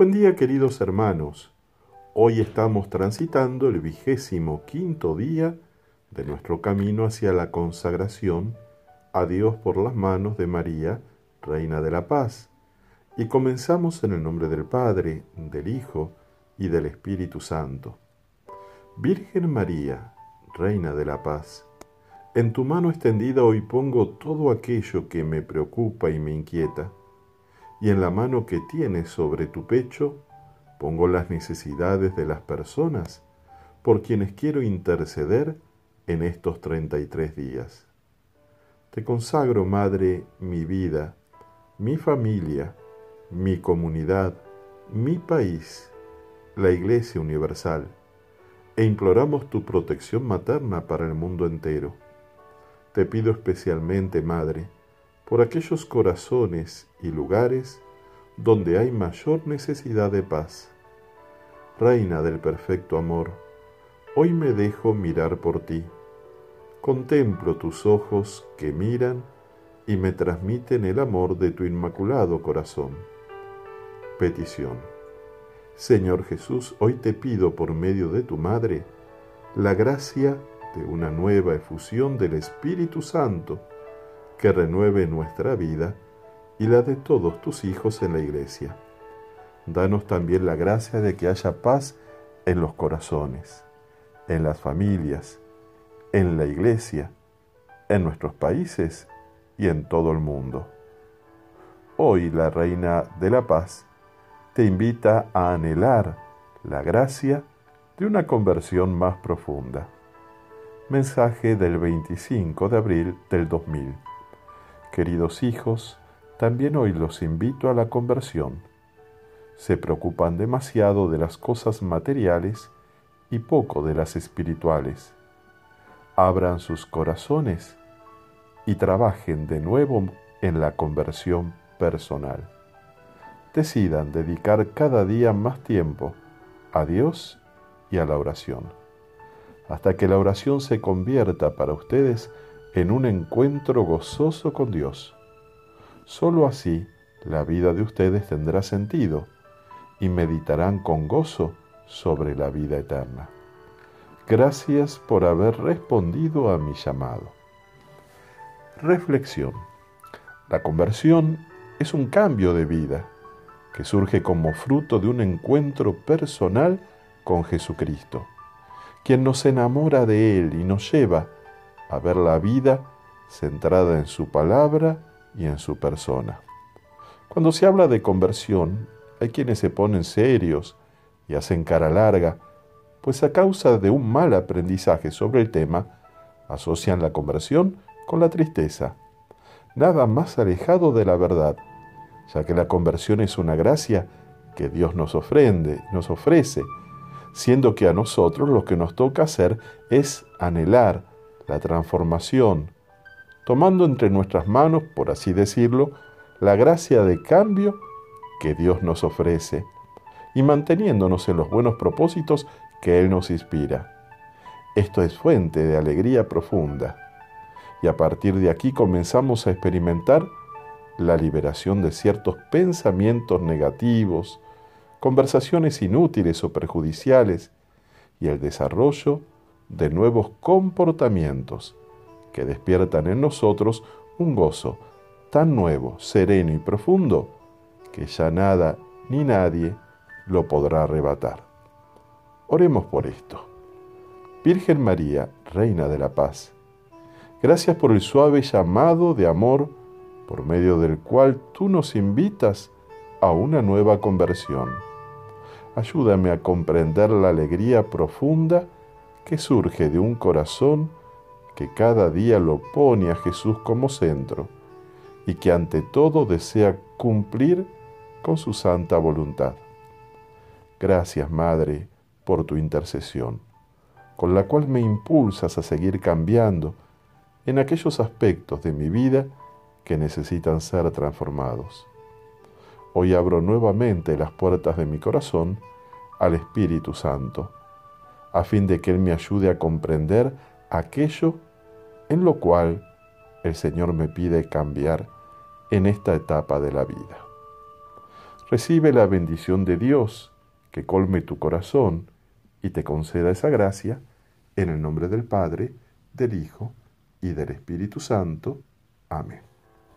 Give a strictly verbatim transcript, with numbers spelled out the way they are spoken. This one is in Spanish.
Buen día, queridos hermanos. Hoy estamos transitando el vigésimo quinto día de nuestro camino hacia la consagración a Dios por las manos de María, Reina de la Paz. Y comenzamos en el nombre del Padre, del Hijo y del Espíritu Santo. Virgen María, Reina de la Paz, en tu mano extendida hoy pongo todo aquello que me preocupa y me inquieta, y en la mano que tienes sobre tu pecho pongo las necesidades de las personas por quienes quiero interceder en estos treinta y tres días. Te consagro, Madre, mi vida, mi familia, mi comunidad, mi país, la Iglesia Universal, e imploramos tu protección materna para el mundo entero. Te pido especialmente, Madre, por aquellos corazones y lugares donde hay mayor necesidad de paz. Reina del perfecto amor, hoy me dejo mirar por ti. Contemplo tus ojos que miran y me transmiten el amor de tu inmaculado corazón. Petición. Señor Jesús, hoy te pido por medio de tu Madre la gracia de una nueva efusión del Espíritu Santo que renueve nuestra vida y la de todos tus hijos en la Iglesia. Danos también la gracia de que haya paz en los corazones, en las familias, en la Iglesia, en nuestros países y en todo el mundo. Hoy la Reina de la Paz te invita a anhelar la gracia de una conversión más profunda. Mensaje del veinticinco de abril del dos mil. Queridos hijos, también hoy los invito a la conversión. Se preocupan demasiado de las cosas materiales y poco de las espirituales. Abran sus corazones y trabajen de nuevo en la conversión personal. Decidan dedicar cada día más tiempo a Dios y a la oración, hasta que la oración se convierta para ustedes en un encuentro gozoso con Dios. Solo así la vida de ustedes tendrá sentido y meditarán con gozo sobre la vida eterna. Gracias por haber respondido a mi llamado. Reflexión. La conversión es un cambio de vida que surge como fruto de un encuentro personal con Jesucristo, quien nos enamora de Él y nos lleva a ver la vida centrada en su palabra y en su persona. Cuando se habla de conversión, hay quienes se ponen serios y hacen cara larga, pues a causa de un mal aprendizaje sobre el tema, asocian la conversión con la tristeza. Nada más alejado de la verdad, ya que la conversión es una gracia que Dios nos ofrende, nos ofrece, siendo que a nosotros lo que nos toca hacer es anhelar la transformación, tomando entre nuestras manos, por así decirlo, la gracia de cambio que Dios nos ofrece y manteniéndonos en los buenos propósitos que Él nos inspira. Esto es fuente de alegría profunda y a partir de aquí comenzamos a experimentar la liberación de ciertos pensamientos negativos, conversaciones inútiles o perjudiciales y el desarrollo de nuevos comportamientos que despiertan en nosotros un gozo tan nuevo, sereno y profundo que ya nada ni nadie lo podrá arrebatar. Oremos por esto. Virgen María, Reina de la Paz, gracias por el suave llamado de amor por medio del cual tú nos invitas a una nueva conversión. Ayúdame a comprender la alegría profunda que surge de un corazón que cada día lo pone a Jesús como centro y que ante todo desea cumplir con su santa voluntad. Gracias, Madre, por tu intercesión, con la cual me impulsas a seguir cambiando en aquellos aspectos de mi vida que necesitan ser transformados. Hoy abro nuevamente las puertas de mi corazón al Espíritu Santo, a fin de que Él me ayude a comprender aquello en lo cual el Señor me pide cambiar en esta etapa de la vida. Recibe la bendición de Dios, que colme tu corazón y te conceda esa gracia, en el nombre del Padre, del Hijo y del Espíritu Santo. Amén.